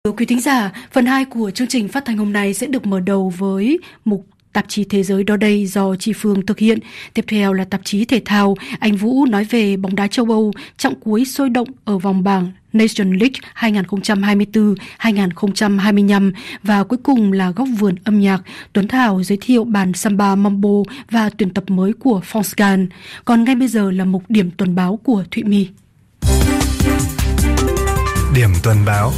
Thưa quý thính giả, phần 2 của chương trình phát thanh hôm nay sẽ được mở đầu với mục Tạp chí Thế giới đó đây do Chị Phương thực hiện. Tiếp theo là tạp chí thể thao, anh Vũ nói về bóng đá châu Âu, trận cuối sôi động ở vòng bảng Nation League 2024-2025 và cuối cùng là góc vườn âm nhạc. Tuấn Thảo giới thiệu bản samba mambo và tuyển tập mới của France Gall. Còn ngay bây giờ là mục điểm tuần báo của Thụy My. Điểm tuần báo.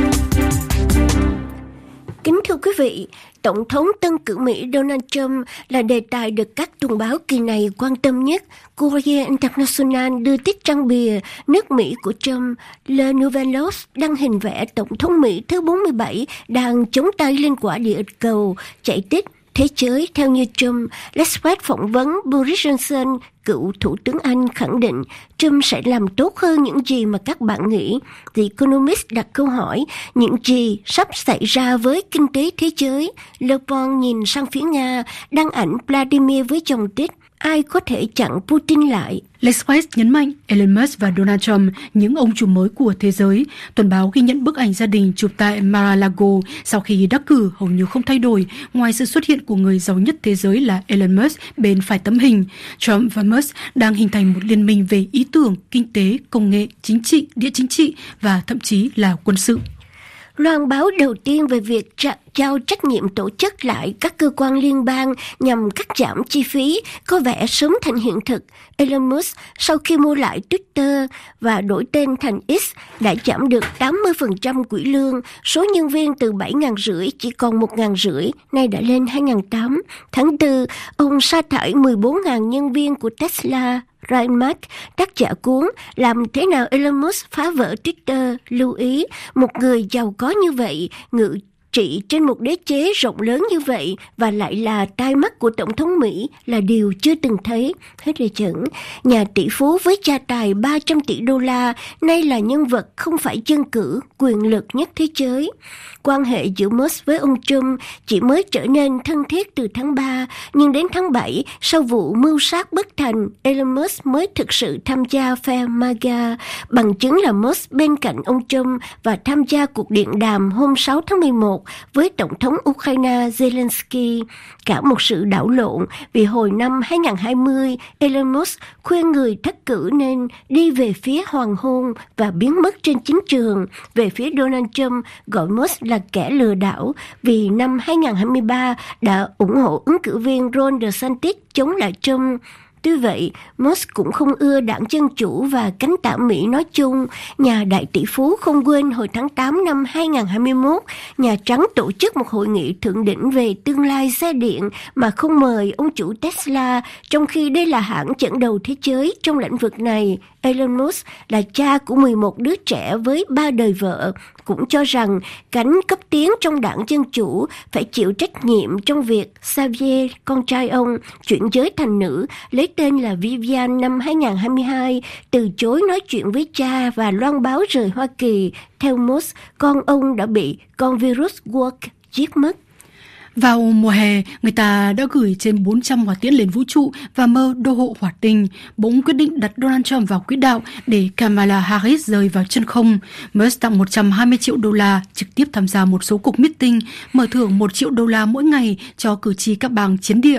Kính thưa quý vị, Tổng thống tân cử Mỹ Donald Trump là đề tài được các tuần báo kỳ này quan tâm nhất. Courrier International đưa tiết trang bìa nước Mỹ của Trump. Le Nouvel Obs đăng hình vẽ Tổng thống Mỹ thứ 47 đang chống tay lên quả địa cầu, chạy tít thế giới theo như Trump. L'Express phỏng vấn Boris Johnson, cựu Thủ tướng Anh khẳng định Trump sẽ làm tốt hơn những gì mà các bạn nghĩ. The Economist đặt câu hỏi những gì sắp xảy ra với kinh tế thế giới. Le Monde nhìn sang phía Nga, đăng ảnh Vladimir với dòng tích ai có thể chặn Putin lại. L'Express nhấn mạnh Elon Musk và Donald Trump, những ông chủ mới của thế giới. Tuần báo ghi nhận bức ảnh gia đình chụp tại Mar-a-Lago sau khi đắc cử hầu như không thay đổi, ngoài sự xuất hiện của người giàu nhất thế giới là Elon Musk bên phải tấm hình. Trump và Musk đang hình thành một liên minh về ý tưởng, kinh tế, công nghệ, chính trị, địa chính trị và thậm chí là quân sự. Loan báo đầu tiên về việc giao trách nhiệm tổ chức lại các cơ quan liên bang nhằm cắt giảm chi phí có vẻ sớm thành hiện thực. Elon Musk sau khi mua lại Twitter và đổi tên thành X đã giảm được 80% quỹ lương, số nhân viên từ 7.500 chỉ còn 1.500, nay đã lên 2.800. Tháng 4, ông sa thải 14.000 nhân viên của Tesla. Ryan Mac, tác giả cuốn Làm thế nào Elon Musk phá vỡ Twitter, lưu ý một người giàu có như vậy, ngự trị trên một đế chế rộng lớn như vậy và lại là tai mắt của Tổng thống Mỹ là điều chưa từng thấy. Hết lời dẫn. Nhà tỷ phú với gia tài 300 tỷ đô la, nay là nhân vật không phải dân cử, quyền lực nhất thế giới. Quan hệ giữa Musk với ông Trump chỉ mới trở nên thân thiết từ tháng 3, nhưng đến tháng 7, sau vụ mưu sát bất thành, Elon Musk mới thực sự tham gia phe MAGA. Bằng chứng là Musk bên cạnh ông Trump và tham gia cuộc điện đàm hôm 6 tháng 11 với Tổng thống Ukraine Zelensky. Cả một sự đảo lộn vì hồi năm 2020, Elon Musk khuyên người thất cử nên đi về phía hoàng hôn và biến mất trên chính trường. Về phía Donald Trump gọi Musk là kẻ lừa đảo vì năm 2023 đã ủng hộ ứng cử viên Ron DeSantis chống lại Trump. Tuy vậy, Musk cũng không ưa đảng Dân Chủ và cánh tả Mỹ nói chung. Nhà đại tỷ phú không quên hồi tháng 8 năm 2021, Nhà Trắng tổ chức một hội nghị thượng đỉnh về tương lai xe điện mà không mời ông chủ Tesla, trong khi đây là hãng dẫn đầu thế giới trong lĩnh vực này. Elon Musk là cha của 11 đứa trẻ với 3 đời vợ, cũng cho rằng cánh cấp tiến trong đảng Dân Chủ phải chịu trách nhiệm trong việc Xavier, con trai ông, chuyển giới thành nữ, lấy tên là Vivian năm 2022, từ chối nói chuyện với cha và loan báo rời Hoa Kỳ. Theo Musk, con ông đã bị con virus Walk giết mất. Vào mùa hè, người ta đã gửi trên 400 hỏa tiễn lên vũ trụ và mơ đô hộ hỏa tinh. Bỗng quyết định đặt Donald Trump vào quỹ đạo để Kamala Harris rơi vào chân không. Musk tặng 120 triệu đô la, trực tiếp tham gia một số cuộc meeting, mở thưởng 1 triệu đô la mỗi ngày cho cử tri các bang chiến địa.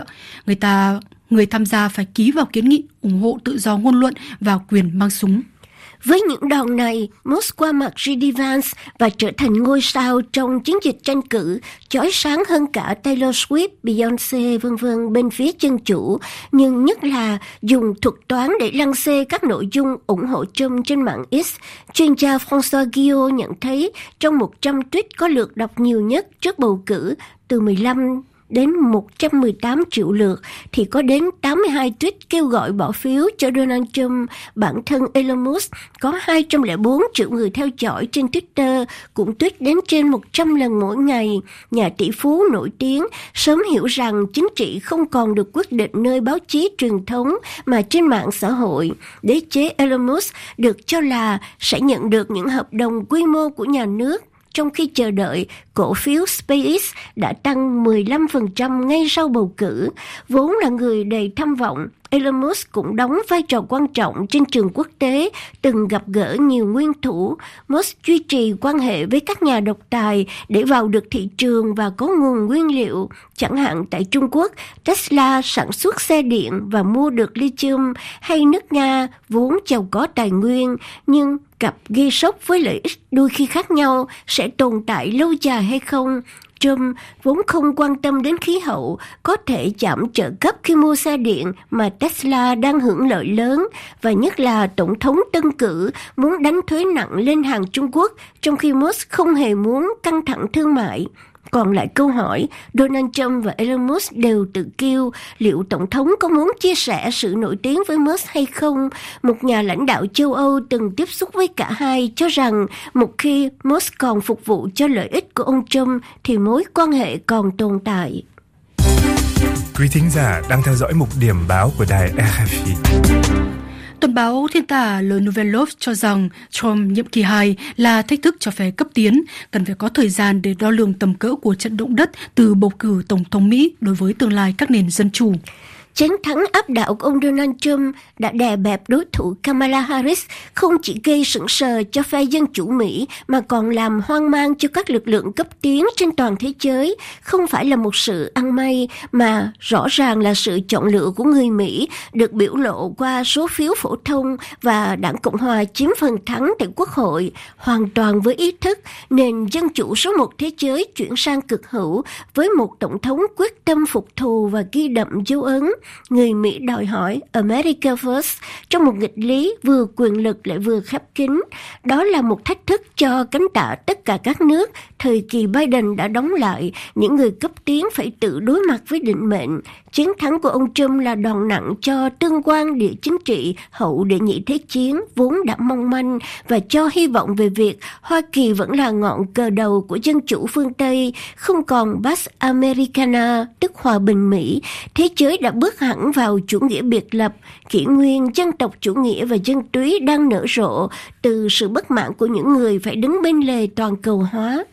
Người tham gia phải ký vào kiến nghị ủng hộ tự do ngôn luận và quyền mang súng. Với những đòn này, Musk qua mặt J.D. Vance và trở thành ngôi sao trong chiến dịch tranh cử, chói sáng hơn cả Taylor Swift, Beyoncé, v.v. bên phía Dân Chủ, nhưng nhất là dùng thuật toán để lăng xê các nội dung ủng hộ Trump trên mạng X. Chuyên gia François Guillot nhận thấy trong 100 tweet có lượt đọc nhiều nhất trước bầu cử, từ 15 đến 118 triệu lượt, thì có đến 82 tweet kêu gọi bỏ phiếu cho Donald Trump. Bản thân Elon Musk có 204 triệu người theo dõi trên Twitter, cũng tweet đến trên 100 lần mỗi ngày. Nhà tỷ phú nổi tiếng sớm hiểu rằng chính trị không còn được quyết định nơi báo chí truyền thống mà trên mạng xã hội. Đế chế Elon Musk được cho là sẽ nhận được những hợp đồng quy mô của nhà nước. Trong khi chờ đợi, cổ phiếu SpaceX đã tăng 15% ngay sau bầu cử. Vốn là người đầy tham vọng, Elon Musk cũng đóng vai trò quan trọng trên trường quốc tế, từng gặp gỡ nhiều nguyên thủ. Musk duy trì quan hệ với các nhà độc tài để vào được thị trường và có nguồn nguyên liệu. Chẳng hạn tại Trung Quốc, Tesla sản xuất xe điện và mua được lithium, hay nước Nga vốn giàu có tài nguyên, nhưng cặp gây sốc với lợi ích đôi khi khác nhau sẽ tồn tại lâu dài hay không. Trump vốn không quan tâm đến khí hậu, có thể giảm trợ cấp khi mua xe điện mà Tesla đang hưởng lợi lớn, và nhất là Tổng thống tân cử muốn đánh thuế nặng lên hàng Trung Quốc, trong khi Musk không hề muốn căng thẳng thương mại. Còn lại câu hỏi, Donald Trump và Elon Musk đều tự kêu liệu Tổng thống có muốn chia sẻ sự nổi tiếng với Musk hay không. Một nhà lãnh đạo châu Âu từng tiếp xúc với cả hai cho rằng một khi Musk còn phục vụ cho lợi ích của ông Trump thì mối quan hệ còn tồn tại. Quý thính giả đang theo dõi mục điểm báo của đài RFI. Tuần báo thiên tả Le Nouvel Obs cho rằng Trump nhiệm kỳ 2 là thách thức cho phe cấp tiến, cần phải có thời gian để đo lường tầm cỡ của trận động đất từ bầu cử Tổng thống Mỹ đối với tương lai các nền dân chủ. Chiến thắng áp đảo của ông Donald Trump đã đè bẹp đối thủ Kamala Harris, không chỉ gây sững sờ cho phe Dân chủ Mỹ mà còn làm hoang mang cho các lực lượng cấp tiến trên toàn thế giới. Không phải là một sự ăn may mà rõ ràng là sự chọn lựa của người Mỹ, được biểu lộ qua số phiếu phổ thông và Đảng Cộng Hòa chiếm phần thắng tại Quốc hội, hoàn toàn với ý thức nền dân chủ số một thế giới chuyển sang cực hữu với một tổng thống quyết tâm phục thù và ghi đậm dấu ấn. Người Mỹ đòi hỏi America First trong một nghịch lý vừa quyền lực lại vừa khép kín. Đó là một thách thức cho cánh tả tất cả các nước. Thời kỳ Biden đã đóng lại, những người cấp tiến phải tự đối mặt với định mệnh. Chiến thắng của ông Trump là đòn nặng cho tương quan địa chính trị hậu đệ nhị thế chiến vốn đã mong manh, và cho hy vọng về việc Hoa Kỳ vẫn là ngọn cờ đầu của dân chủ phương Tây, không còn Pax Americana, tức hòa bình Mỹ. Thế giới đã bước hẳn vào chủ nghĩa biệt lập, kỷ nguyên dân tộc chủ nghĩa và dân túy đang nở rộ từ sự bất mãn của những người phải đứng bên lề toàn cầu hóa.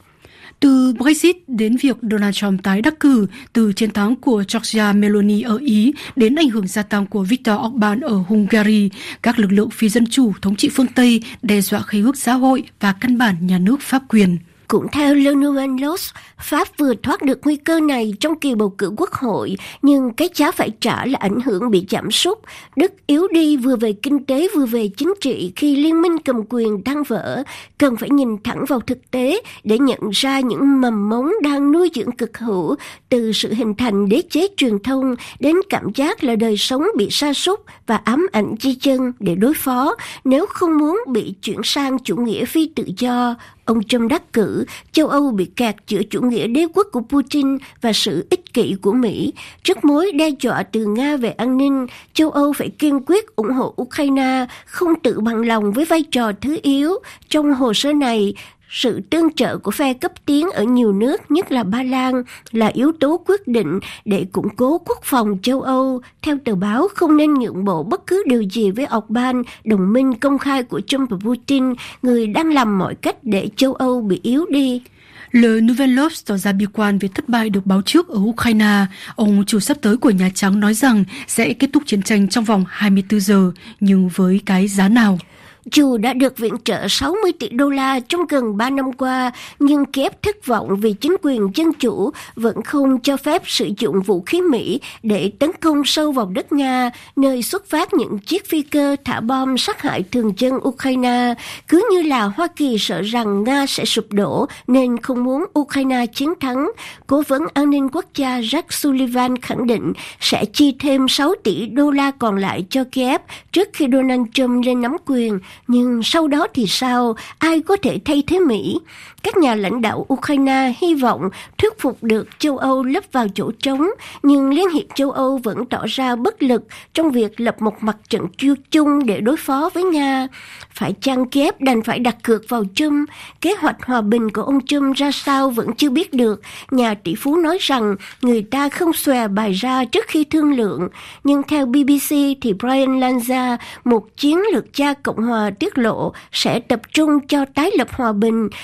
Từ Brexit đến việc Donald Trump tái đắc cử, từ chiến thắng của Giorgia Meloni ở Ý đến ảnh hưởng gia tăng của Viktor Orbán ở Hungary, các lực lượng phi dân chủ thống trị phương Tây đe dọa khế ước xã hội và căn bản nhà nước pháp quyền. Cũng theo Le Nouvel Obs, Pháp vừa thoát được nguy cơ này trong kỳ bầu cử quốc hội, nhưng cái giá phải trả là ảnh hưởng bị giảm sút. Đức yếu đi vừa về kinh tế vừa về chính trị khi liên minh cầm quyền đang vỡ. Cần phải nhìn thẳng vào thực tế để nhận ra những mầm mống đang nuôi dưỡng cực hữu, từ sự hình thành đế chế truyền thông đến cảm giác là đời sống bị sa sút và ám ảnh di chân để đối phó nếu không muốn bị chuyển sang chủ nghĩa phi tự do. Ông Trump đắc cử, châu Âu bị kẹt giữa chủ nghĩa đế quốc của Putin và sự ích kỷ của Mỹ. Trước mối đe dọa từ Nga về an ninh, châu Âu phải kiên quyết ủng hộ Ukraine, không tự bằng lòng với vai trò thứ yếu. Trong hồ sơ này, sự tương trợ của phe cấp tiến ở nhiều nước, nhất là Ba Lan, là yếu tố quyết định để củng cố quốc phòng châu Âu. Theo tờ báo, không nên nhượng bộ bất cứ điều gì với Orbán, đồng minh công khai của Trump và Putin, người đang làm mọi cách để châu Âu bị yếu đi. Le Nouvel Obs tỏ ra bi quan về thất bại được báo trước ở Ukraine. Ông chủ sắp tới của Nhà Trắng nói rằng sẽ kết thúc chiến tranh trong vòng 24 giờ, nhưng với cái giá nào? Dù đã được viện trợ 60 tỷ đô la trong gần 3 năm qua, nhưng Kiev thất vọng vì chính quyền dân chủ vẫn không cho phép sử dụng vũ khí Mỹ để tấn công sâu vào đất Nga, nơi xuất phát những chiếc phi cơ thả bom sát hại thường dân Ukraine. Cứ như là Hoa Kỳ sợ rằng Nga sẽ sụp đổ nên không muốn Ukraine chiến thắng. Cố vấn an ninh quốc gia Jack Sullivan khẳng định sẽ chi thêm 6 tỷ đô la còn lại cho Kiev trước khi Donald Trump lên nắm quyền. Nhưng sau đó thì sao? Ai có thể thay thế Mỹ? Các nhà lãnh đạo Ukraine hy vọng thuyết phục được châu Âu lấp vào chỗ trống, nhưng Liên hiệp châu Âu vẫn tỏ ra bất lực trong việc lập một mặt trận chung để đối phó với Nga. Phải chăng Kiev đành phải đặt cược vào Trump? Kế hoạch hòa bình của ông Trump ra sao vẫn chưa biết được. Nhà tỷ phú nói rằng người ta không xòe bài ra trước khi thương lượng. Nhưng theo BBC thì Brian Lanza, một chiến lược gia Cộng hòa, tiết lộ sẽ tập trung cho tái lập hòa bình thay vì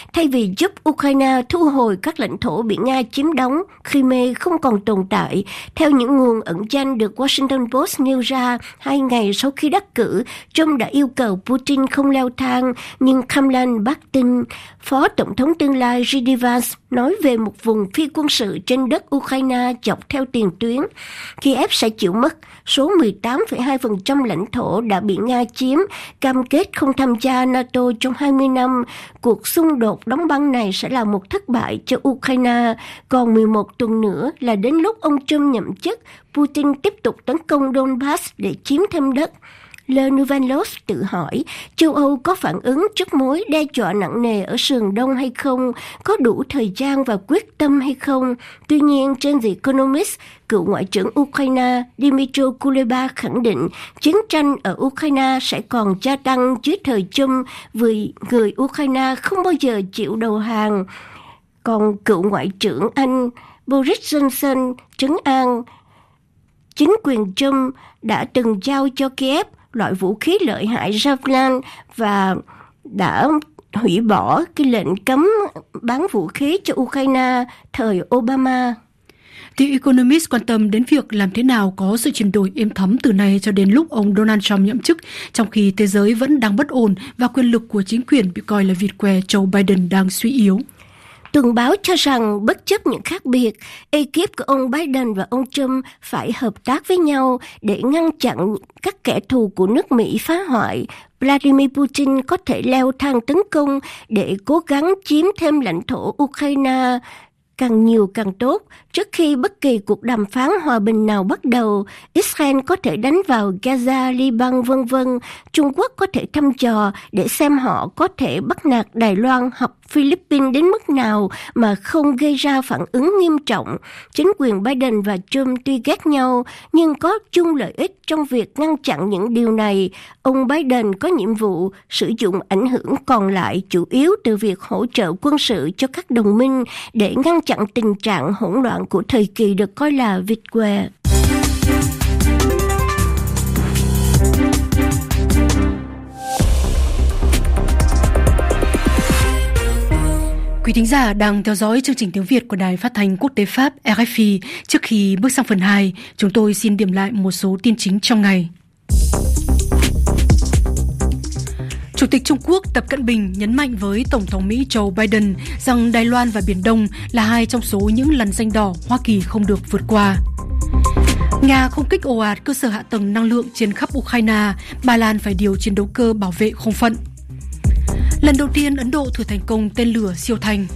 để giúp Ukraine thu hồi các lãnh thổ bị Nga chiếm đóng, Crimea không còn tồn tại. Theo những nguồn ẩn danh được Washington Post nêu ra, 2 ngày sau khi đắc cử, Trump đã yêu cầu Putin không leo thang, nhưng Kamlan Bartin, Phó Tổng thống tương lai J.D. Vance, nói về một vùng phi quân sự trên đất Ukraine dọc theo tiền tuyến. Kiev sẽ chịu mất số 18,2% lãnh thổ đã bị Nga chiếm, cam kết không tham gia NATO trong 20 năm. Cuộc xung đột đóng băng này sẽ là một thất bại cho Ukraine. Còn 11 tuần nữa là đến lúc ông Trump nhậm chức, Putin tiếp tục tấn công Donbass để chiếm thêm đất. Le Nouveau tự hỏi, châu Âu có phản ứng trước mối đe dọa nặng nề ở sườn Đông hay không, có đủ thời gian và quyết tâm hay không? Tuy nhiên, trên The Economist, cựu Ngoại trưởng Ukraine Dmytro Kuleba khẳng định chiến tranh ở Ukraine sẽ còn gia tăng dưới thời Trump vì người Ukraine không bao giờ chịu đầu hàng. Còn cựu Ngoại trưởng Anh Boris Johnson trấn an chính quyền Trump đã từng giao cho Kiev loại vũ khí lợi hại Javelin và đã hủy bỏ cái lệnh cấm bán vũ khí cho Ukraine thời Obama. The Economist quan tâm đến việc làm thế nào có sự chuyển đổi êm thấm từ nay cho đến lúc ông Donald Trump nhậm chức, trong khi thế giới vẫn đang bất ổn và quyền lực của chính quyền bị coi là vịt què Joe Biden đang suy yếu. Tuần báo cho rằng bất chấp những khác biệt, ekip của ông Biden và ông Trump phải hợp tác với nhau để ngăn chặn các kẻ thù của nước Mỹ phá hoại. Vladimir Putin có thể leo thang tấn công để cố gắng chiếm thêm lãnh thổ Ukraine càng nhiều càng tốt. Trước khi bất kỳ cuộc đàm phán hòa bình nào bắt đầu, Israel có thể đánh vào Gaza, Liban, v.v. Trung Quốc có thể thăm dò để xem họ có thể bắt nạt Đài Loan hoặc Philippines đến mức nào mà không gây ra phản ứng nghiêm trọng. Chính quyền Biden và Trump tuy ghét nhau, nhưng có chung lợi ích trong việc ngăn chặn những điều này. Ông Biden có nhiệm vụ sử dụng ảnh hưởng còn lại chủ yếu từ việc hỗ trợ quân sự cho các đồng minh để ngăn chặn tình trạng hỗn loạn của thời kỳ được coi là vịt què. Quý thính giả đang theo dõi chương trình tiếng Việt của Đài Phát thanh Quốc tế Pháp RFI. Trước khi bước sang phần 2, chúng tôi xin điểm lại một số tin chính trong ngày. Chủ tịch Trung Quốc Tập Cận Bình nhấn mạnh với Tổng thống Mỹ Joe Biden rằng Đài Loan và Biển Đông là hai trong số những lằn ranh đỏ Hoa Kỳ không được vượt qua. Nga không kích ồ ạt cơ sở hạ tầng năng lượng trên khắp Ukraine, Ba Lan phải điều chiến đấu cơ bảo vệ không phận. Lần đầu tiên Ấn Độ thử thành công tên lửa siêu thanh.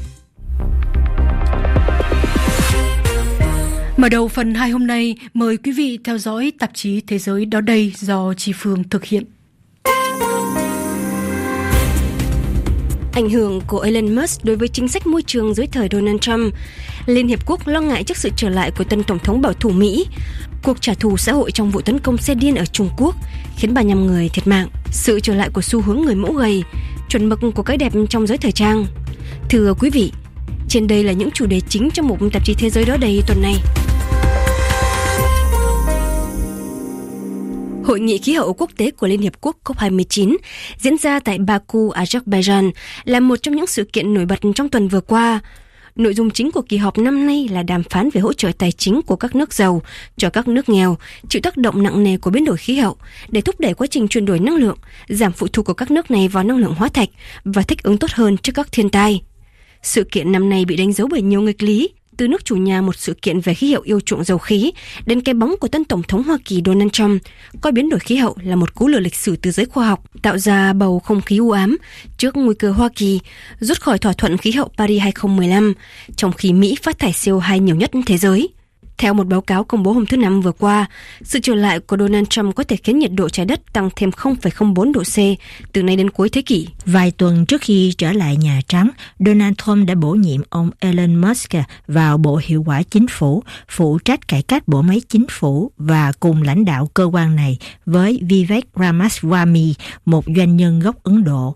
Mở đầu phần 2 hôm nay, mời quý vị theo dõi tạp chí Thế giới đó đây do Chi Phương thực hiện. Ảnh hưởng của Elon Musk đối với chính sách môi trường dưới thời Donald Trump. Liên Hiệp Quốc lo ngại trước sự trở lại của tân Tổng thống bảo thủ Mỹ. Cuộc trả thù xã hội trong vụ tấn công xe điên ở Trung Quốc khiến 35 người thiệt mạng. Sự trở lại của xu hướng người mẫu gầy, chuẩn mực của cái đẹp trong giới thời trang. Thưa quý vị, trên đây là những chủ đề chính trong mục tạp chí Thế giới đó đây tuần này. Hội nghị khí hậu quốc tế của Liên Hiệp Quốc COP29 diễn ra tại Baku, Azerbaijan là một trong những sự kiện nổi bật trong tuần vừa qua. Nội dung chính của kỳ họp năm nay là đàm phán về hỗ trợ tài chính của các nước giàu cho các nước nghèo chịu tác động nặng nề của biến đổi khí hậu để thúc đẩy quá trình chuyển đổi năng lượng, giảm phụ thuộc của các nước này vào năng lượng hóa thạch và thích ứng tốt hơn trước các thiên tai. Sự kiện năm nay bị đánh dấu bởi nhiều nghịch lý, từ nước chủ nhà một sự kiện về khí hậu yêu chuộng dầu khí đến cái bóng của tân Tổng thống Hoa Kỳ Donald Trump coi biến đổi khí hậu là một cú lừa lịch sử từ giới khoa học, tạo ra bầu không khí u ám trước nguy cơ Hoa Kỳ rút khỏi thỏa thuận khí hậu Paris 2015, trong khi Mỹ phát thải CO2 nhiều nhất thế giới. Theo một báo cáo công bố hôm thứ Năm vừa qua, sự trở lại của Donald Trump có thể khiến nhiệt độ trái đất tăng thêm 0,04 độ C từ nay đến cuối thế kỷ. Vài tuần trước khi trở lại Nhà Trắng, Donald Trump đã bổ nhiệm ông Elon Musk vào Bộ Hiệu quả Chính phủ, phụ trách cải cách bộ máy chính phủ và cùng lãnh đạo cơ quan này với Vivek Ramaswamy, một doanh nhân gốc Ấn Độ.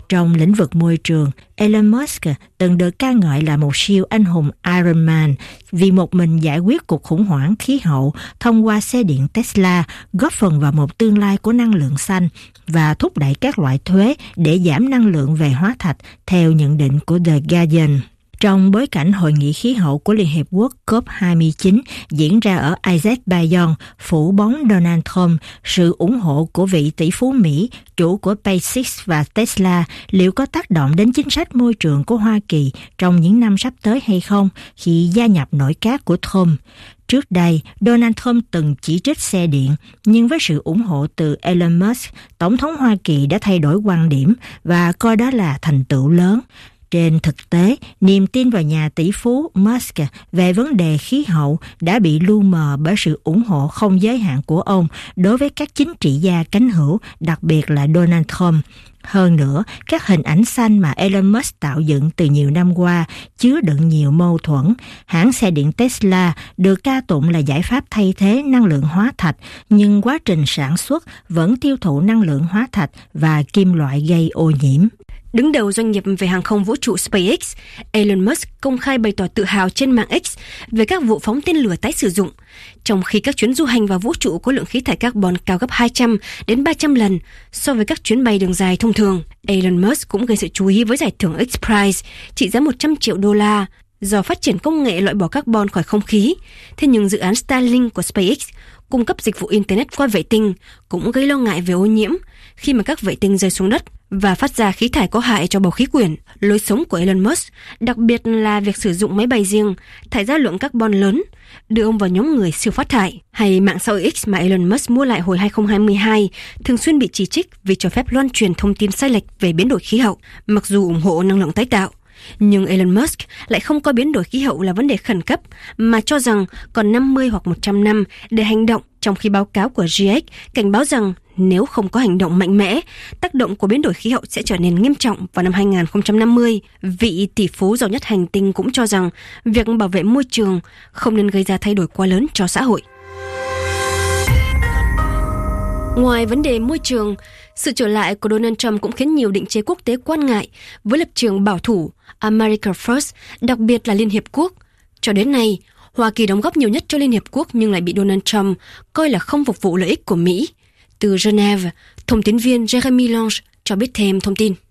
Trong lĩnh vực môi trường, Elon Musk từng được ca ngợi là một siêu anh hùng Iron Man vì một mình giải quyết cuộc khủng hoảng khí hậu thông qua xe điện Tesla, góp phần vào một tương lai của năng lượng xanh và thúc đẩy các loại thuế để giảm năng lượng về hóa thạch, theo nhận định của The Guardian. Trong bối cảnh Hội nghị khí hậu của Liên Hiệp Quốc COP29 diễn ra ở Azerbaijan phủ bóng Donald Trump, sự ủng hộ của vị tỷ phú Mỹ, chủ của SpaceX và Tesla liệu có tác động đến chính sách môi trường của Hoa Kỳ trong những năm sắp tới hay không khi gia nhập nội các của Trump? Trước đây, Donald Trump từng chỉ trích xe điện, nhưng với sự ủng hộ từ Elon Musk, Tổng thống Hoa Kỳ đã thay đổi quan điểm và coi đó là thành tựu lớn. Trên thực tế, niềm tin vào nhà tỷ phú Musk về vấn đề khí hậu đã bị lu mờ bởi sự ủng hộ không giới hạn của ông đối với các chính trị gia cánh hữu, đặc biệt là Donald Trump. Hơn nữa, các hình ảnh xanh mà Elon Musk tạo dựng từ nhiều năm qua chứa đựng nhiều mâu thuẫn. Hãng xe điện Tesla được ca tụng là giải pháp thay thế năng lượng hóa thạch, nhưng quá trình sản xuất vẫn tiêu thụ năng lượng hóa thạch và kim loại gây ô nhiễm. Đứng đầu doanh nghiệp về hàng không vũ trụ SpaceX, Elon Musk công khai bày tỏ tự hào trên mạng X về các vụ phóng tên lửa tái sử dụng, trong khi các chuyến du hành vào vũ trụ có lượng khí thải carbon cao gấp 200 đến 300 lần so với các chuyến bay đường dài thông thường. Elon Musk cũng gây sự chú ý với giải thưởng X Prize trị giá 100 triệu đô la do phát triển công nghệ loại bỏ carbon khỏi không khí. Thế nhưng dự án Starlink của SpaceX cung cấp dịch vụ Internet qua vệ tinh cũng gây lo ngại về ô nhiễm khi mà các vệ tinh rơi xuống đất và phát ra khí thải có hại cho bầu khí quyển. Lối sống của Elon Musk, đặc biệt là việc sử dụng máy bay riêng, thải ra lượng carbon lớn, đưa ông vào nhóm người siêu phát thải. Hay mạng xã hội X mà Elon Musk mua lại hồi 2022 thường xuyên bị chỉ trích vì cho phép loan truyền thông tin sai lệch về biến đổi khí hậu, mặc dù ủng hộ năng lượng tái tạo. Nhưng Elon Musk lại không coi biến đổi khí hậu là vấn đề khẩn cấp, mà cho rằng còn 50 hoặc 100 năm để hành động, trong khi báo cáo của GIEC cảnh báo rằng nếu không có hành động mạnh mẽ, tác động của biến đổi khí hậu sẽ trở nên nghiêm trọng vào năm 2050. Vị tỷ phú giàu nhất hành tinh cũng cho rằng việc bảo vệ môi trường không nên gây ra thay đổi quá lớn cho xã hội. Ngoài vấn đề môi trường, sự trở lại của Donald Trump cũng khiến nhiều định chế quốc tế quan ngại với lập trường bảo thủ America First, đặc biệt là Liên Hiệp Quốc. Cho đến nay, Hoa Kỳ đóng góp nhiều nhất cho Liên Hiệp Quốc nhưng lại bị Donald Trump coi là không phục vụ lợi ích của Mỹ. Từ Geneva, thông tín viên Jeremy Lange cho biết thêm thông tin.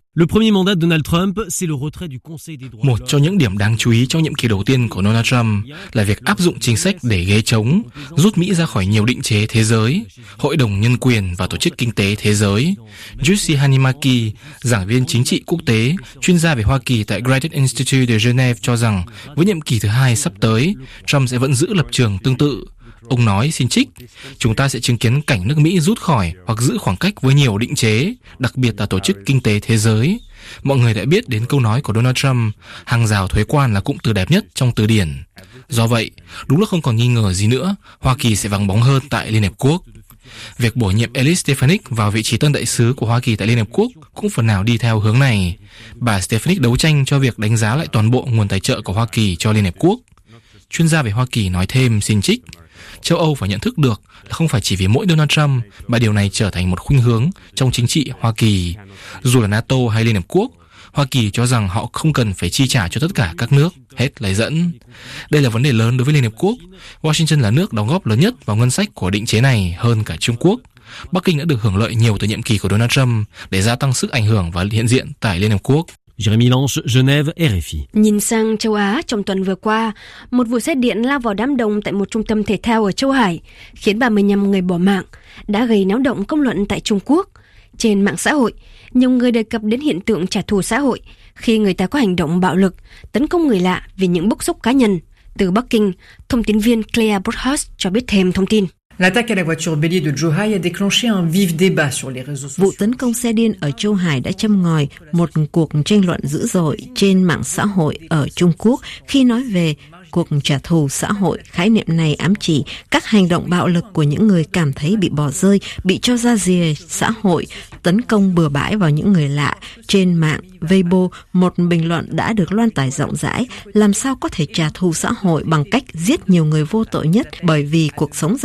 Một trong những điểm đáng chú ý trong nhiệm kỳ đầu tiên của Donald Trump là việc áp dụng chính sách để ghế trống, rút Mỹ ra khỏi nhiều định chế thế giới, Hội đồng Nhân quyền và Tổ chức Kinh tế Thế giới. Jussi Hanimaki, giảng viên chính trị quốc tế, chuyên gia về Hoa Kỳ tại Graduate Institute de Geneva cho rằng với nhiệm kỳ thứ hai sắp tới, Trump sẽ vẫn giữ lập trường tương tự. Ông nói, xin trích, chúng ta sẽ chứng kiến cảnh nước Mỹ rút khỏi hoặc giữ khoảng cách với nhiều định chế, đặc biệt là Tổ chức Kinh tế Thế giới. Mọi người đã biết đến câu nói của Donald Trump, hàng rào thuế quan là cụm từ đẹp nhất trong từ điển. Do vậy, đúng là không còn nghi ngờ gì nữa, Hoa Kỳ sẽ vắng bóng hơn tại Liên Hợp Quốc. Việc bổ nhiệm Elise Stefanik vào vị trí tân đại sứ của Hoa Kỳ tại Liên Hợp Quốc cũng phần nào đi theo hướng này. Bà Stefanik đấu tranh cho việc đánh giá lại toàn bộ nguồn tài trợ của Hoa Kỳ cho Liên Hợp Quốc. Chuyên gia về Hoa Kỳ nói thêm, xin trích, châu Âu phải nhận thức được là không phải chỉ vì mỗi Donald Trump mà điều này trở thành một khuynh hướng trong chính trị Hoa Kỳ. Dù là NATO hay Liên Hợp Quốc, Hoa Kỳ cho rằng họ không cần phải chi trả cho tất cả các nước, hết lời dẫn. Đây là vấn đề lớn đối với Liên Hợp Quốc. Washington là nước đóng góp lớn nhất vào ngân sách của định chế này hơn cả Trung Quốc. Bắc Kinh đã được hưởng lợi nhiều từ nhiệm kỳ của Donald Trump để gia tăng sức ảnh hưởng và hiện diện tại Liên Hợp Quốc. Jeremy Lange, Genève, RFI. Nhìn sang châu Á, trong tuần vừa qua, một vụ xe điện lao vào đám đông tại một trung tâm thể thao ở Châu Hải, khiến 35 người bỏ mạng, đã gây náo động công luận tại Trung Quốc. Trên mạng xã hội, nhiều người đề cập đến hiện tượng trả thù xã hội khi người ta có hành động bạo lực, tấn công người lạ vì những bức xúc cá nhân. Từ Bắc Kinh, thông tín viên Claire Broadhurst cho biết thêm thông tin. L'attaque à la voiture bélier de Zhuhai a déclenché un vif débat sur les réseaux sociaux. Vụ tấn công xe điên ở Châu Hải đã châm ngòi một cuộc tranh luận dữ dội trên mạng xã hội ở Trung Quốc khi nói về cuộc trả thù xã hội. Khái niệm này ám chỉ các hành động bạo lực của những người cảm thấy bị bỏ rơi, bị cho ra rìa xã hội, tấn công bừa bãi vào những người lạ. Trên mạng Weibo, một bình luận đã được loan tải rộng rãi: làm sao có thể trả thù xã hội bằng cách giết nhiều người vô tội nhất, bởi vì cuộc sống gia đình của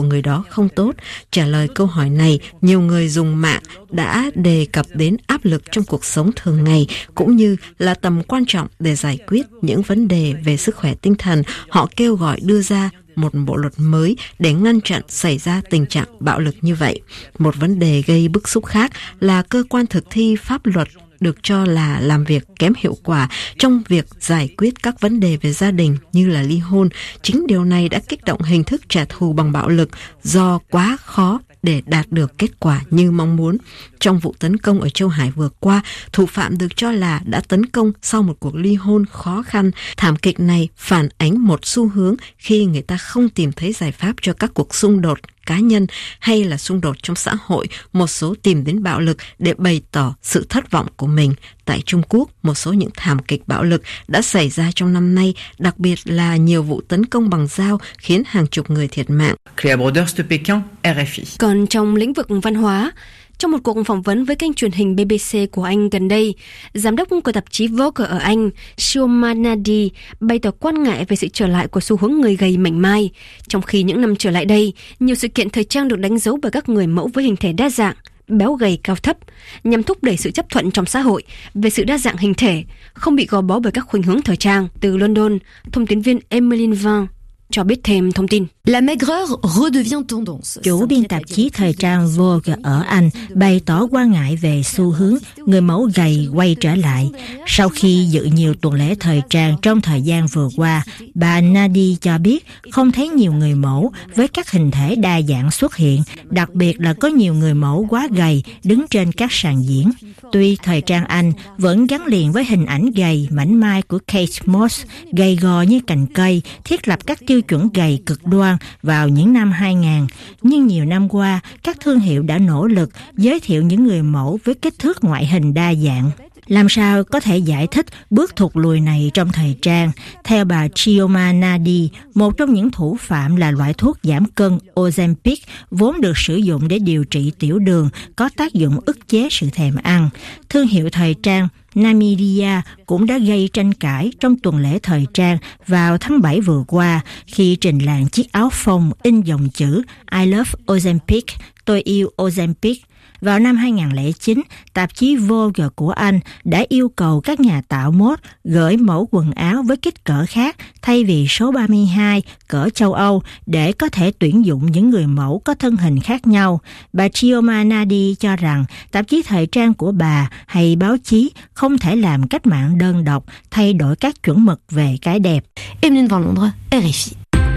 của người đó không tốt. Trả lời câu hỏi này, nhiều người dùng mạng đã đề cập đến áp lực trong cuộc sống thường ngày, cũng như là tầm quan trọng để giải quyết những vấn đề về sức khỏe tinh thần. Họ kêu gọi đưa ra một bộ luật mới để ngăn chặn xảy ra tình trạng bạo lực như vậy. Một vấn đề gây bức xúc khác là cơ quan thực thi pháp luật được cho là làm việc kém hiệu quả trong việc giải quyết các vấn đề về gia đình như là ly hôn. Chính điều này đã kích động hình thức trả thù bằng bạo lực do quá khó để đạt được kết quả như mong muốn. Trong vụ tấn công ở Châu Hải vừa qua, thủ phạm được cho là đã tấn công sau một cuộc ly hôn khó khăn. Thảm kịch này phản ánh một xu hướng khi người ta không tìm thấy giải pháp cho các cuộc xung đột cá nhân hay là xung đột trong xã hội, một số tìm đến bạo lực để bày tỏ sự thất vọng của mình. Tại Trung Quốc, một số những thảm kịch bạo lực đã xảy ra trong năm nay, đặc biệt là nhiều vụ tấn công bằng dao khiến hàng chục người thiệt mạng. Cléa Broders de Pékin, RFI. Còn trong lĩnh vực văn hóa, trong một cuộc phỏng vấn với kênh truyền hình BBC của Anh gần đây, giám đốc của tạp chí Vogue ở Anh, Shioma Nadi, bày tỏ quan ngại về sự trở lại của xu hướng người gầy mảnh mai. Trong khi những năm trở lại đây, nhiều sự kiện thời trang được đánh dấu bởi các người mẫu với hình thể đa dạng, béo gầy cao thấp, nhằm thúc đẩy sự chấp thuận trong xã hội về sự đa dạng hình thể, không bị gò bó bởi các khuynh hướng thời trang. Từ London, thông tín viên Emmeline Van cho biết thêm thông tin. La maigreur redevient tendance. Chủ biên tạp chí thời trang Vogue ở Anh bày tỏ quan ngại về xu hướng người mẫu gầy quay trở lại. Sau khi dự nhiều tuần lễ thời trang trong thời gian vừa qua, bà Nadi cho biết không thấy nhiều người mẫu với các hình thể đa dạng xuất hiện, đặc biệt là có nhiều người mẫu quá gầy đứng trên các sàn diễn. Tuy thời trang Anh vẫn gắn liền với hình ảnh gầy mảnh mai của Kate Moss, gầy gò như cành cây, thiết lập các tiêu chuẩn gầy cực đoan vào những năm 2000, nhưng nhiều năm qua, các thương hiệu đã nỗ lực giới thiệu những người mẫu với kích thước ngoại hình đa dạng. Làm sao có thể giải thích bước thụt lùi này trong thời trang? Theo bà Shioma Nadi, một trong những thủ phạm là loại thuốc giảm cân Ozempic vốn được sử dụng để điều trị tiểu đường, có tác dụng ức chế sự thèm ăn. Thương hiệu thời trang Namidia cũng đã gây tranh cãi trong tuần lễ thời trang vào tháng 7 vừa qua khi trình làng chiếc áo phông in dòng chữ I love Ozempic, tôi yêu Ozempic. Vào năm 2009, tạp chí Vogue của Anh đã yêu cầu các nhà tạo mốt gửi mẫu quần áo với kích cỡ khác thay vì số 32 cỡ châu Âu để có thể tuyển dụng những người mẫu có thân hình khác nhau. Bà Shioma Nadi cho rằng tạp chí thời trang của bà hay báo chí không thể làm cách mạng đơn độc thay đổi các chuẩn mực về cái đẹp. Emmeline Van Londres, RFI.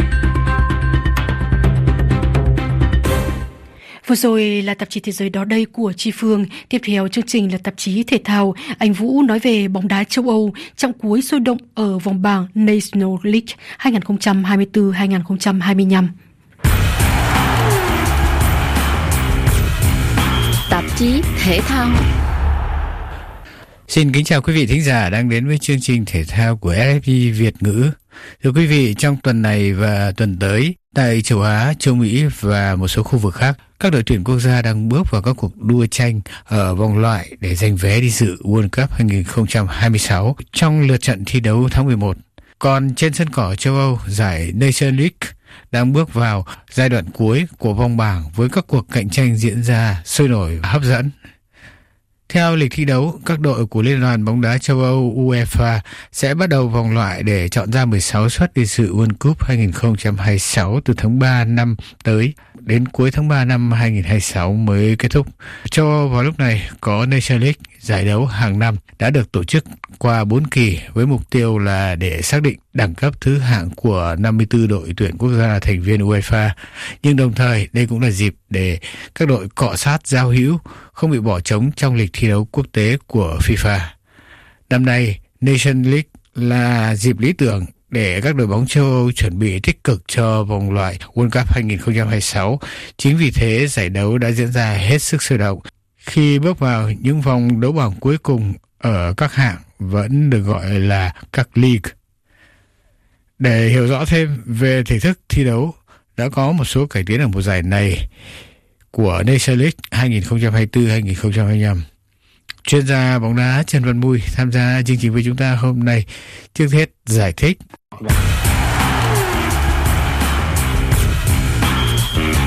Vừa rồi là tạp chí Thế giới đó đây của Chi Phương. Tiếp theo chương trình là tạp chí thể thao. Anh Vũ nói về bóng đá châu Âu trong cuối sôi động ở vòng bảng National League 2024-2025. Tạp chí thể thao. Xin kính chào quý vị thính giả đang đến với chương trình thể thao của RFI Việt ngữ. Thưa quý vị, trong tuần này và tuần tới, tại châu Á, châu Mỹ và một số khu vực khác, các đội tuyển quốc gia đang bước vào các cuộc đua tranh ở vòng loại để giành vé đi dự World Cup 2026 trong lượt trận thi đấu tháng 11. Còn trên sân cỏ châu Âu, giải Nations League đang bước vào giai đoạn cuối của vòng bảng với các cuộc cạnh tranh diễn ra sôi nổi và hấp dẫn. Theo lịch thi đấu, các đội của Liên đoàn bóng đá châu Âu UEFA sẽ bắt đầu vòng loại để chọn ra 16 suất đi dự World Cup 2026 từ tháng 3 năm tới đến cuối tháng 3 năm 2026 mới kết thúc. Châu Âu vào lúc này có Nations League, giải đấu hàng năm đã được tổ chức qua 4 kỳ với mục tiêu là để xác định đẳng cấp thứ hạng của 54 đội tuyển quốc gia thành viên UEFA. Nhưng đồng thời đây cũng là dịp để các đội cọ sát giao hữu, không bị bỏ trống trong lịch thi đấu quốc tế của FIFA. Năm nay, Nations League là dịp lý tưởng để các đội bóng châu Âu chuẩn bị tích cực cho vòng loại World Cup 2026. Chính vì thế, giải đấu đã diễn ra hết sức sôi động. Khi bước vào những vòng đấu bảng cuối cùng ở các hạng vẫn được gọi là các league. Để hiểu rõ thêm về thể thức thi đấu, đã có một số cải tiến ở mùa giải này của Nations League 2024-2025. Chuyên gia bóng đá Trần Văn Mui tham gia chương trình với chúng ta hôm nay. Trước hết giải thích.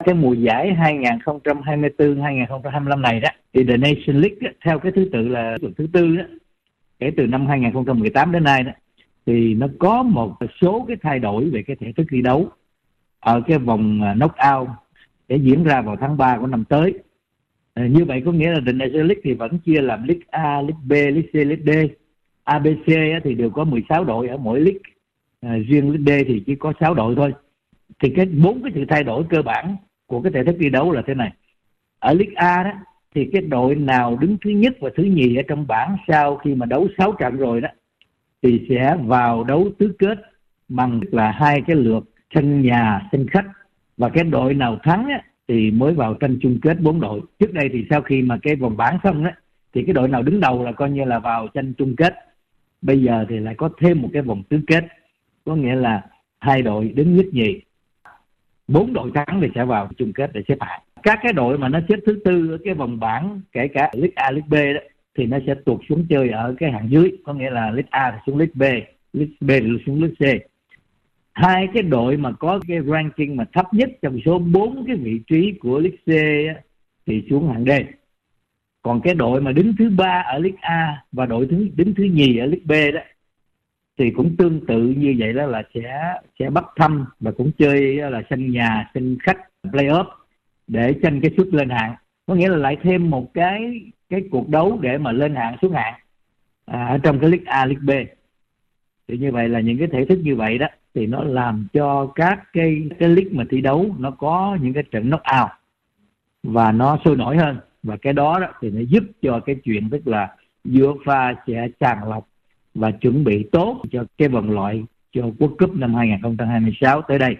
cái mùa giải 2024-2025 này đó thì The Nation League đó, theo cái thứ tự là thứ tư đó, kể từ năm 2018 đến nay đó, thì nó có một số cái thay đổi về cái thể thức thi đấu ở cái vòng knock-out để diễn ra vào tháng 3 của năm tới. Như vậy có nghĩa là The Nation League thì vẫn chia làm League A, League B, League C, League D. ABC thì đều có 16 đội ở mỗi league. Riêng League D thì chỉ có 6 đội thôi. Thì bốn cái sự thay đổi cơ bản của cái thể thức thi đấu là thế này. Ở League A đó thì cái đội nào đứng thứ nhất và thứ nhì ở trong bảng sau khi mà đấu 6 trận rồi đó thì sẽ vào đấu tứ kết bằng là 2 cái lượt sân nhà, sân khách, và cái đội nào thắng á, thì mới vào tranh chung kết 4 đội. Trước đây thì sau khi mà cái vòng bảng xong đó thì cái đội nào đứng đầu là coi như là vào tranh chung kết. Bây giờ thì lại có thêm một cái vòng tứ kết, có nghĩa là 2 đội đứng nhất nhì, 4 đội thắng thì sẽ vào chung kết để xếp hạng. Các cái đội mà nó xếp thứ tư ở cái vòng bảng, kể cả League A, League B đó, thì nó sẽ tuột xuống chơi ở cái hạng dưới, có nghĩa là League A thì xuống League B, League B thì xuống League C. 2 cái đội mà có cái ranking mà thấp nhất trong số 4 cái vị trí của League C thì xuống hạng D. Còn cái đội mà đứng thứ 3 ở League A và đội đứng thứ nhì ở League B đó thì cũng tương tự như vậy, đó là sẽ bắt thăm và cũng chơi là sân nhà, sân khách, play-off để tranh cái suất lên hạng. Có nghĩa là lại thêm một cái cuộc đấu để mà lên hạng xuống hạng ở trong cái League A, League B. Thì như vậy là những cái thể thức như vậy đó thì nó làm cho các cái league mà thi đấu nó có những cái trận knock-out và nó sôi nổi hơn. Và cái đó thì nó giúp cho cái chuyện tức là UEFA sẽ sàng lọc và chuẩn bị tốt cho cái vòng loại cho World Cup năm 2026 tới đây.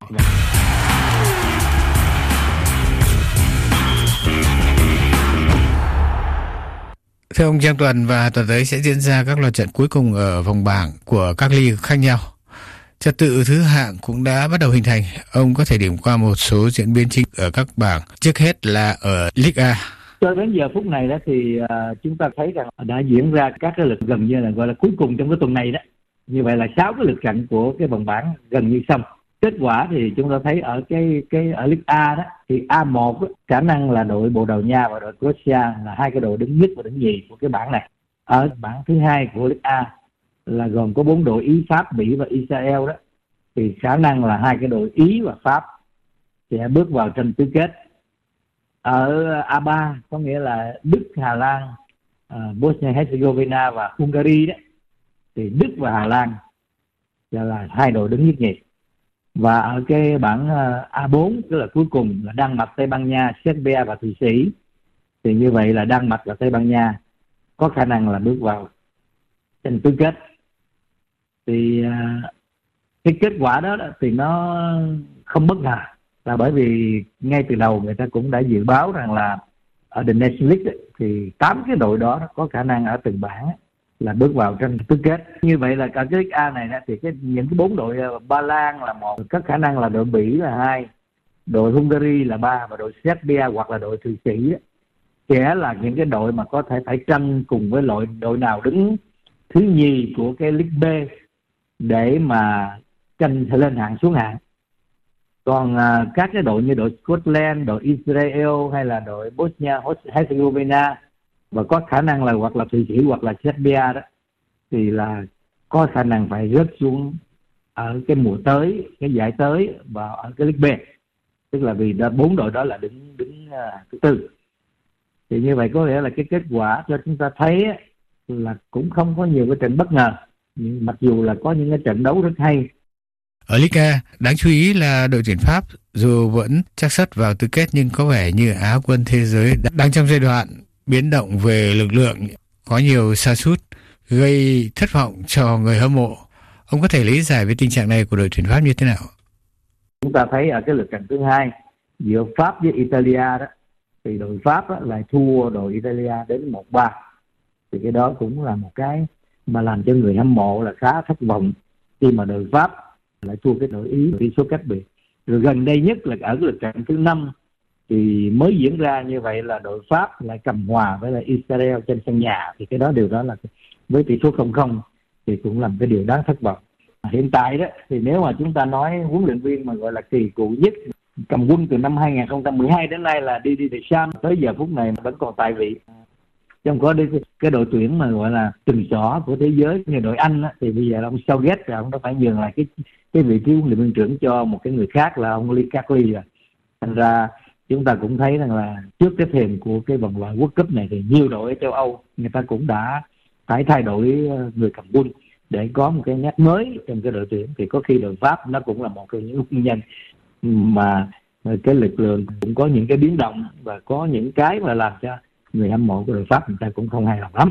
Thưa ông, trong tuần và tuần tới sẽ diễn ra các loạt trận cuối cùng ở vòng bảng của các league khác nhau. Trật tự thứ hạng cũng đã bắt đầu hình thành. Ông có thể điểm qua một số diễn biến chính ở các bảng. Trước hết là ở League A. Cho đến giờ phút này đó thì chúng ta thấy rằng đã diễn ra các cái lượt gần như là gọi là cuối cùng trong cái tuần này đó. Như vậy là 6 cái lượt trận của cái vòng bảng gần như xong. Kết quả thì chúng ta thấy ở ở League A đó thì A1 đó, khả năng là đội Bồ Đào Nha và đội Croatia là 2 cái đội đứng nhất và đứng nhì của cái bảng này. Ở bảng thứ hai của League A là gồm có 4 đội Ý, Pháp, Mỹ và Israel đó, thì khả năng là 2 cái đội Ý và Pháp sẽ bước vào tranh tứ kết. Ở A3 có nghĩa là Đức, Hà Lan, Bosnia Herzegovina và Hungary đó, thì Đức và Hà Lan là 2 đội đứng nhất nhì. Và ở cái bảng A4 tức là cuối cùng là Đan Mạch, Tây Ban Nha, Serbia và Thụy Sĩ, thì như vậy là Đan Mạch và Tây Ban Nha có khả năng là bước vào tranh tứ kết. Thì cái kết quả đó thì nó không bất ngờ, là bởi vì ngay từ đầu người ta cũng đã dự báo rằng là ở The Nation League ấy, thì 8 cái đội đó có khả năng ở từng bảng là bước vào tranh tứ kết. Như vậy là cả cái League A này thì những cái 4 đội Ba Lan là 1, có khả năng là đội Bỉ là 2, đội Hungary là 3 và đội Serbia hoặc là đội Thụy Sĩ sẽ là những cái đội mà có thể phải tranh cùng với đội nào đứng thứ nhì của cái League B để mà tranh lên hạng xuống hạng. Còn các cái đội như đội Scotland, đội Israel hay là đội Bosnia Herzegovina và có khả năng là hoặc là Thụy Sĩ hoặc là Serbia đó thì là có khả năng phải rớt xuống ở cái mùa tới, cái giải tới và ở cái League B, tức là vì 4 đội đó là đứng thứ tư. Thì như vậy có nghĩa là cái kết quả cho chúng ta thấy là cũng không có nhiều cái trận bất ngờ, nhưng mặc dù là có những cái trận đấu rất hay. Ở Liga A, đáng chú ý là đội tuyển Pháp dù vẫn chắc suất vào tứ kết nhưng có vẻ như Á quân thế giới đang trong giai đoạn biến động về lực lượng, có nhiều sa sút gây thất vọng cho người hâm mộ. Ông có thể lý giải về tình trạng này của đội tuyển Pháp như thế nào? Chúng ta thấy ở cái lượt trận thứ hai giữa Pháp với Italia đó, thì đội Pháp đó lại thua đội Italia đến 1-3. Thì cái đó cũng là một cái mà làm cho người hâm mộ là khá thất vọng khi mà đội Pháp lại thua cái đội Ý tỷ số cách biệt. Rồi gần đây nhất là ở cái lượt trận thứ 5 thì mới diễn ra như vậy là đội Pháp lại cầm hòa với lại Israel trên sân nhà, thì cái đó điều đó là với tỷ số 0-0 thì cũng làm cái điều đáng thất vọng. Hiện tại đó thì nếu mà chúng ta nói huấn luyện viên mà gọi là kỳ cựu nhất cầm quân từ năm 2012 đến nay là Didier Deschamps tới giờ phút này vẫn còn tại vị. Trong có cái đội tuyển mà gọi là từng trỏ của thế giới như đội Anh á, thì bây giờ ông Southgate rồi ông đã phải nhường lại cái vị trí huấn luyện viên trưởng cho một cái người khác là ông Lee Carly rồi. Thành ra chúng ta cũng thấy rằng là trước cái thềm của cái vòng loại World Cup này thì nhiều đội ở châu Âu người ta cũng đã phải thay đổi người cầm quân để có một cái nét mới trong cái đội tuyển. Thì có khi đội Pháp nó cũng là một trong những nguyên nhân mà cái lực lượng cũng có những cái biến động và có những cái mà làm cho người hâm mộ của đội Pháp người ta cũng không hài lòng lắm.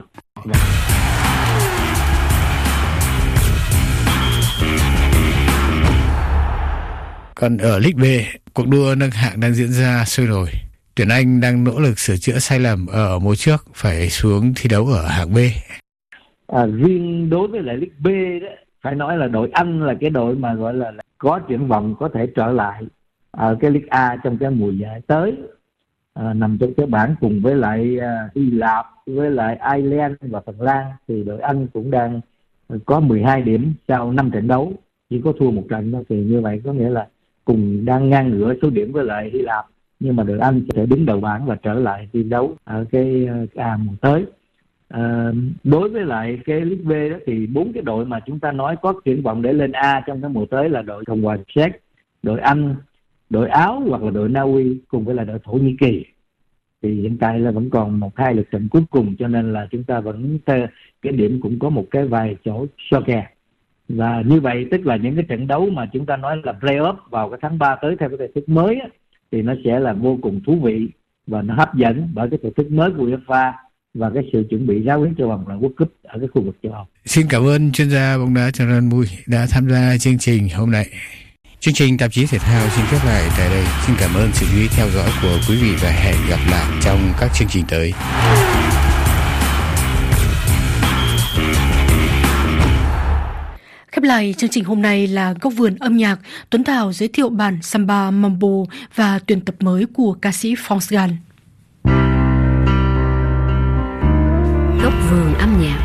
Còn ở League B, cuộc đua nâng hạng đang diễn ra sôi nổi. Tuyển Anh đang nỗ lực sửa chữa sai lầm ở mùa trước phải xuống thi đấu ở hạng B. Riêng đối với lại League B đó, phải nói là đội Anh là cái đội mà gọi là có triển vọng có thể trở lại ở cái League A trong cái mùa giải tới. Nằm trong cái bảng cùng với lại Hy Lạp, với lại Ireland và Phần Lan, thì đội Anh cũng đang có 12 điểm sau 5 trận đấu, chỉ có thua một trận thôi. Thì như vậy có nghĩa là cùng đang ngang ngửa số điểm với lại Hy Lạp, nhưng mà đội Anh sẽ đứng đầu bảng và trở lại thi đấu ở cái A mùa tới. Đối với lại cái League B đó thì 4 cái đội mà chúng ta nói có triển vọng để lên A trong cái mùa tới là đội Cộng hòa Séc, đội Anh, đội Áo hoặc là đội Na Uy cùng với là đội Thổ Nhĩ Kỳ. Thì hiện tại là vẫn còn 1-2 lượt trận cuối cùng, cho nên là chúng ta vẫn cái điểm cũng có một cái vài chỗ so kè. Và như vậy tức là những cái trận đấu mà chúng ta nói là play-off vào cái tháng 3 tới theo cái thể thức mới á, thì nó sẽ là vô cùng thú vị và nó hấp dẫn bởi cái thể thức mới của UEFA và cái sự chuẩn bị ráo riết cho vòng loại World Cup ở cái khu vực châu Âu. Xin cảm ơn chuyên gia bóng đá Trần Văn Mui đã tham gia chương trình hôm nay. Chương trình tạp chí thể thao xin khép lại tại đây. Xin cảm ơn sự chú ý theo dõi của quý vị và hẹn gặp lại trong các chương trình tới. Khép lại chương trình hôm nay là Góc vườn âm nhạc. Tuấn Thảo giới thiệu bản Samba Mambo và tuyển tập mới của ca sĩ France Gall. Góc vườn âm nhạc.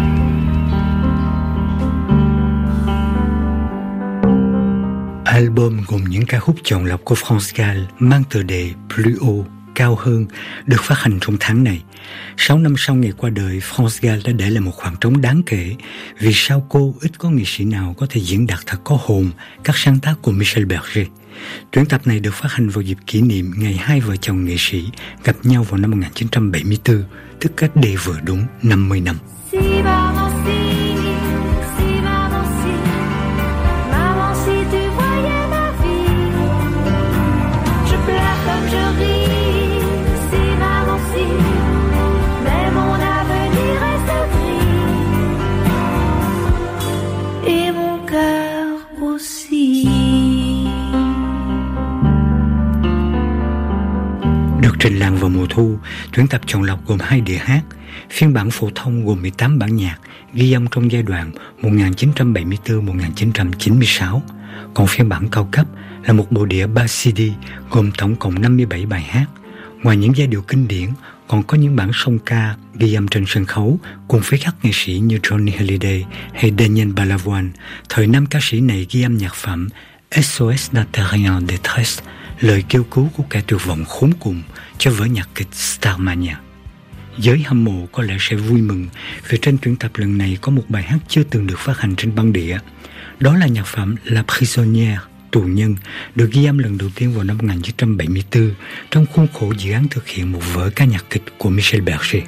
Album gồm những ca khúc chọn lọc của France Gall mang tựa đề Plus haut, cao hơn, được phát hành trong tháng này. 6 năm sau ngày qua đời, France Gall đã để lại một khoảng trống đáng kể, vì sau cô ít có nghệ sĩ nào có thể diễn đạt thật có hồn các sáng tác của Michel Berger. Tuyển tập này được phát hành vào dịp kỷ niệm ngày hai vợ chồng nghệ sĩ gặp nhau vào năm 1974, tức cách đây vừa đúng 50 năm. Được trình làng vào mùa thu, tuyển tập chọn lọc gồm 2 đĩa hát, phiên bản phổ thông gồm 18 bản nhạc ghi âm trong giai đoạn 1974-1996, còn phiên bản cao cấp là một bộ đĩa 3 CD gồm tổng cộng 57 bài hát. Ngoài những giai điệu kinh điển, còn có những bản song ca ghi âm trên sân khấu cùng với các nghệ sĩ như Johnny Hallyday hay Daniel Balavoine. Thời nam ca sĩ này ghi âm nhạc phẩm SOS d'un terrien en détresse, lời kêu cứu của kẻ tuyệt vọng khốn cùng, cho vở nhạc kịch Starmania. Giới hâm mộ có lẽ sẽ vui mừng vì trên tuyển tập lần này có một bài hát chưa từng được phát hành trên băng đĩa. Đó là nhạc phẩm La Prisonnière, tù nhân, được ghi âm lần đầu tiên vào năm 1974 trong khuôn khổ dự án thực hiện một vở ca nhạc kịch của Michel Berger.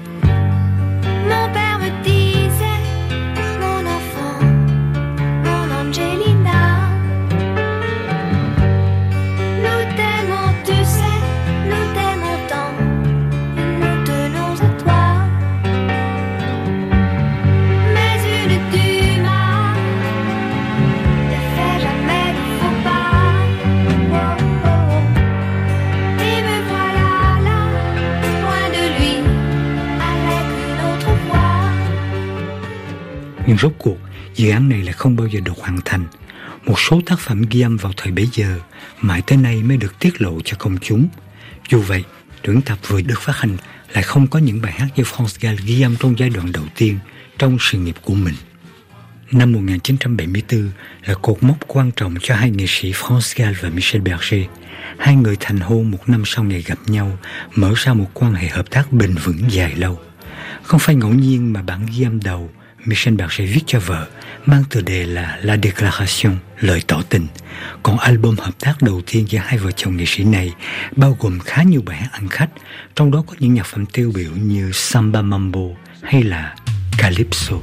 Nhưng rốt cuộc, dự án này lại không bao giờ được hoàn thành. Một số tác phẩm ghi âm vào thời bấy giờ, mãi tới nay mới được tiết lộ cho công chúng. Dù vậy, tuyển tập vừa được phát hành lại không có những bài hát do France Gall ghi âm trong giai đoạn đầu tiên trong sự nghiệp của mình. Năm 1974 là cột mốc quan trọng cho hai nghệ sĩ France Gall và Michel Berger. Hai người thành hôn một năm sau ngày gặp nhau, mở ra một quan hệ hợp tác bền vững dài lâu. Không phải ngẫu nhiên mà bản ghi âm đầu Michel Berger viết cho vợ mang tựa đề là La Déclaration, lời tỏ tình. Còn album hợp tác đầu tiên giữa hai vợ chồng nghệ sĩ này bao gồm khá nhiều bài hát ăn khách, trong đó có những nhạc phẩm tiêu biểu như Samba Mambo hay là Calypso.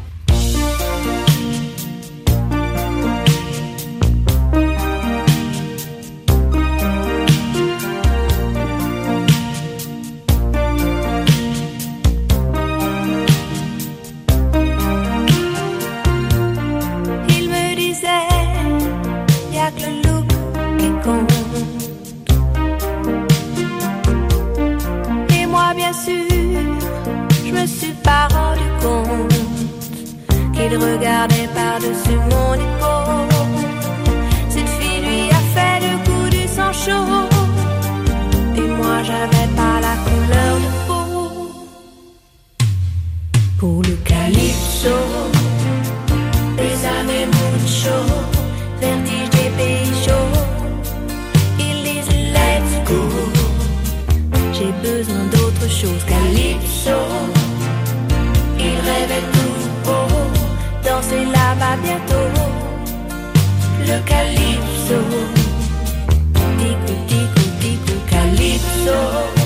Il regardait par-dessus mon épaule. Cette fille lui a fait le coup du sang chaud. Et moi j'avais pas la couleur de peau. Pour le calypso, bésame mucho, vertige des pays chauds. Ils disent let's go. J'ai besoin d'autre chose. Calypso, il rêvait tout beau. Danser là-bas bientôt, le calypso, tico tico tico calypso.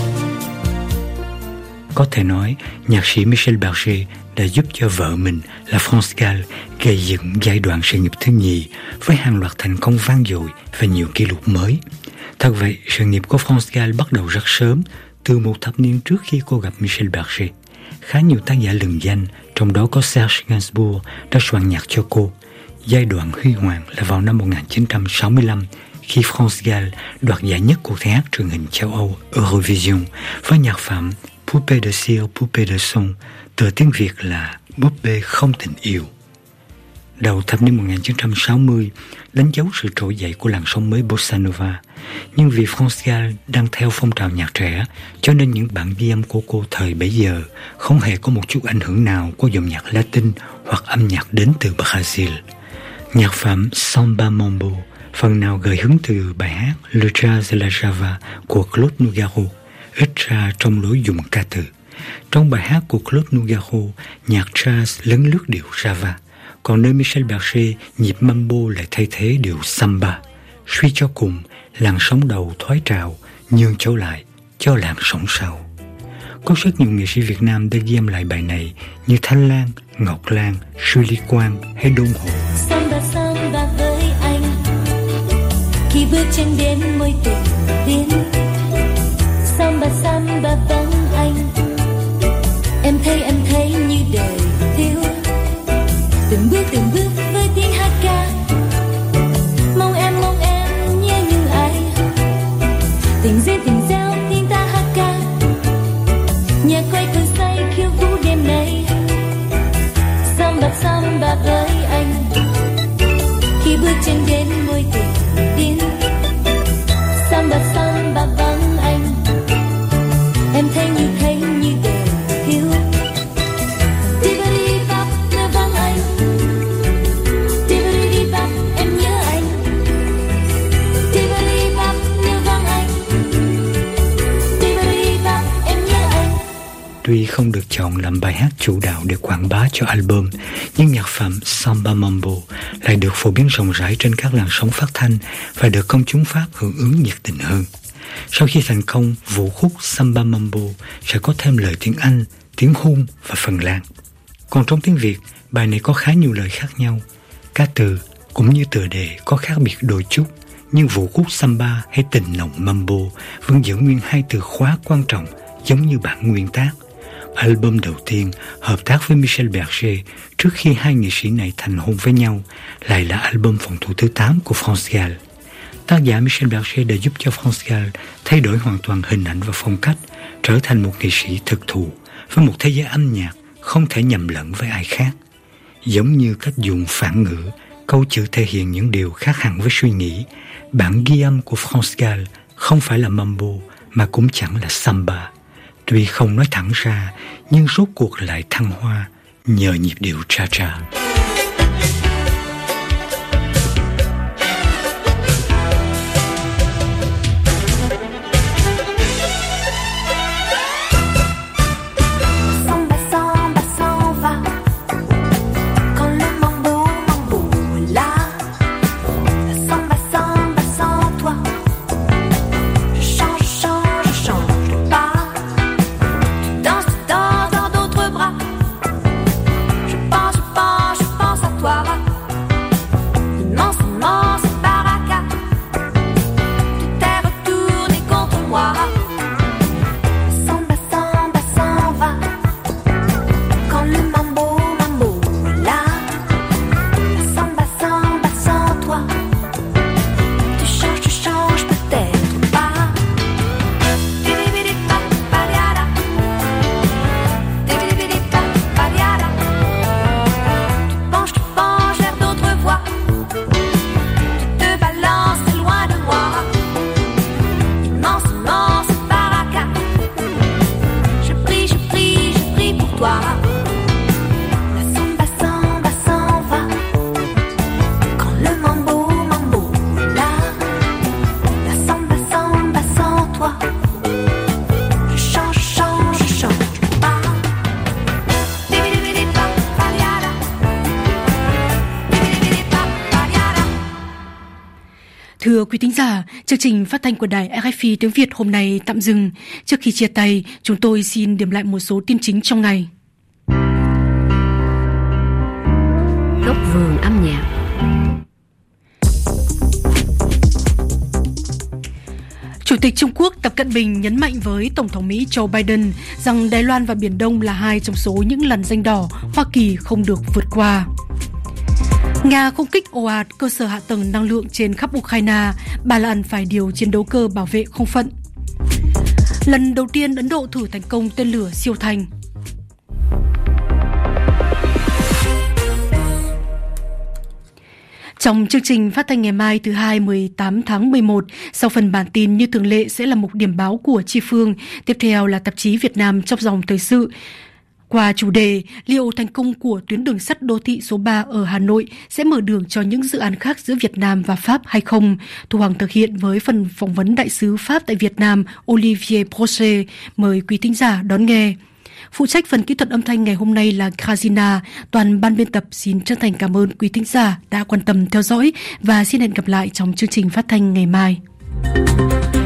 Có thể nói, nhạc sĩ Michel Berger đã giúp cho vợ mình là France Gall gây dựng giai đoạn sự nghiệp thứ nhì với hàng loạt thành công vang dội và nhiều kỷ lục mới. Thật vậy, sự nghiệp của France Gall bắt đầu rất sớm, từ một thập niên trước khi cô gặp Michel Berger. Khá nhiều tác giả lừng danh, trong đó có Serge Gainsbourg đã soạn nhạc cho cô. Giai đoạn huy hoàng là vào năm 1965 khi France Gall đoạt giải nhất cuộc thi hát truyền hình châu Âu Eurovision với nhạc phẩm Poupée de cire, Poupée de son, tựa tiếng Việt là Búp bê không tình yêu. Đầu thập niên 1960 đánh dấu sự trỗi dậy của làn sóng mới Bossa Nova. Nhưng vì France Gall đang theo phong trào nhạc trẻ, cho nên những bản ghi âm của cô thời bấy giờ không hề có một chút ảnh hưởng nào của dòng nhạc Latin hoặc âm nhạc đến từ Brazil. Nhạc phẩm Samba Mambo phần nào gợi hứng từ bài hát Le Jazz et la Java của Claude Nougaro, ít ra trong lối dùng ca từ. Trong bài hát của Claude Nougaro, nhạc jazz lấn lướt điệu Java, còn nơi Michel Berger, nhịp mambo lại thay thế điệu samba. Suy cho cùng, làn sóng đầu thoái trào, nhường chỗ lại cho làn sóng sau. Có rất nhiều nghệ sĩ Việt Nam đã ghi âm lại bài này như Thanh Lan, Ngọc Lan, Sư Ly Quang hay Đôn Hồ. Samba samba với anh, khi bước chân đến môi tình biến. Samba samba vắng anh, em thấy như đời thiếu. Từng bước với tiếng hát ca, mong em nhớ như ai. Tình gieo tiếng ta hát ca, nhạc quay cơn say khiêu vũ đêm nay. Samba với anh, khi bước chân đến môi tình điên. Samba vắng anh, em thấy như đời thiếu. Tiberi-bap nơi vắng anh, Tiberi-bap em nhớ anh. Tiberi-bap nơi vắng anh, Tiberi-bap em nhớ anh. Tuy không được chọn làm bài hát chủ đạo để quảng bá cho album, nhưng nhạc phẩm Samba Mambo lại được phổ biến rộng rãi trên các làn sóng phát thanh và được công chúng Pháp hưởng ứng nhiệt tình hơn. Sau khi thành công, vũ khúc Samba Mambo sẽ có thêm lời tiếng Anh, tiếng Hun và Phần Lan. Còn trong tiếng Việt, bài này có khá nhiều lời khác nhau. Ca từ cũng như tựa đề có khác biệt đôi chút, nhưng vũ khúc Samba hay tình nồng Mambo vẫn giữ nguyên hai từ khóa quan trọng giống như bản nguyên tác. Album đầu tiên hợp tác với Michel Berger trước khi hai nghệ sĩ này thành hôn với nhau lại là album phòng thủ thứ 8 của France Gall. Tác giả Michel Berger đã giúp cho France Gall thay đổi hoàn toàn hình ảnh và phong cách, trở thành một nghệ sĩ thực thụ với một thế giới âm nhạc không thể nhầm lẫn với ai khác. Giống như cách dùng phản ngữ, câu chữ thể hiện những điều khác hẳn với suy nghĩ, bản ghi âm của France Gall không phải là mambo mà cũng chẳng là samba. Tuy không nói thẳng ra, nhưng rốt cuộc lại thăng hoa nhờ nhịp điệu cha-cha. Thưa quý thính giả, chương trình phát thanh của đài RFI tiếng Việt hôm nay tạm dừng. Trước khi chia tay, chúng tôi xin điểm lại một số tin chính trong ngày. Góc vườn âm nhạc. Chủ tịch Trung Quốc Tập Cận Bình nhấn mạnh với Tổng thống Mỹ Joe Biden rằng Đài Loan và Biển Đông là hai trong số những lằn ranh đỏ Hoa Kỳ không được vượt qua. Nga không kích ồ ạt cơ sở hạ tầng năng lượng trên khắp Ukraine, Ba Lan phải điều chiến đấu cơ bảo vệ không phận. Lần đầu tiên Ấn Độ thử thành công tên lửa siêu thanh. Trong chương trình phát thanh ngày mai thứ Hai 18 tháng 11, sau phần bản tin như thường lệ sẽ là mục điểm báo của Chi Phương, tiếp theo là tạp chí Việt Nam trong dòng thời sự. Qua chủ đề, liệu thành công của tuyến đường sắt đô thị số 3 ở Hà Nội sẽ mở đường cho những dự án khác giữa Việt Nam và Pháp hay không? Thu Hoàng thực hiện với phần phỏng vấn đại sứ Pháp tại Việt Nam Olivier Brochet. Mời quý thính giả đón nghe. Phụ trách phần kỹ thuật âm thanh ngày hôm nay là Krazina. Toàn ban biên tập xin chân thành cảm ơn quý thính giả đã quan tâm theo dõi và xin hẹn gặp lại trong chương trình phát thanh ngày mai.